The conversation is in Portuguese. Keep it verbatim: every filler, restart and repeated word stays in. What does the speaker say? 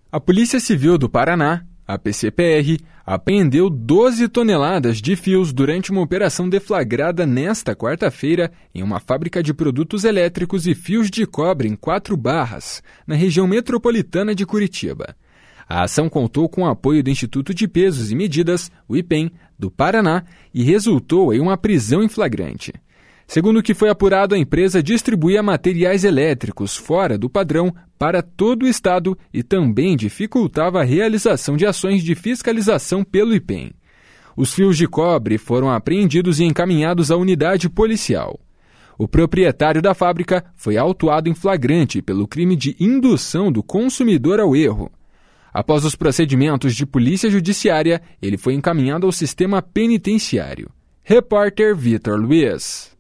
A Polícia Civil do Paraná, a P C P R, apreendeu doze toneladas de fios durante uma operação deflagrada nesta quarta-feira em uma fábrica de produtos elétricos e fios de cobre em Quatro Barras, na região metropolitana de Curitiba. A ação contou com o apoio do Instituto de Pesos e Medidas, o I P E M, do Paraná e resultou em uma prisão em flagrante. Segundo o que foi apurado, a empresa distribuía materiais elétricos fora do padrão para todo o estado e também dificultava a realização de ações de fiscalização pelo I P E M. Os fios de cobre foram apreendidos e encaminhados à unidade policial. O proprietário da fábrica foi autuado em flagrante pelo crime de indução do consumidor ao erro. Após os procedimentos de polícia judiciária, ele foi encaminhado ao sistema penitenciário. Repórter Vitor Luiz.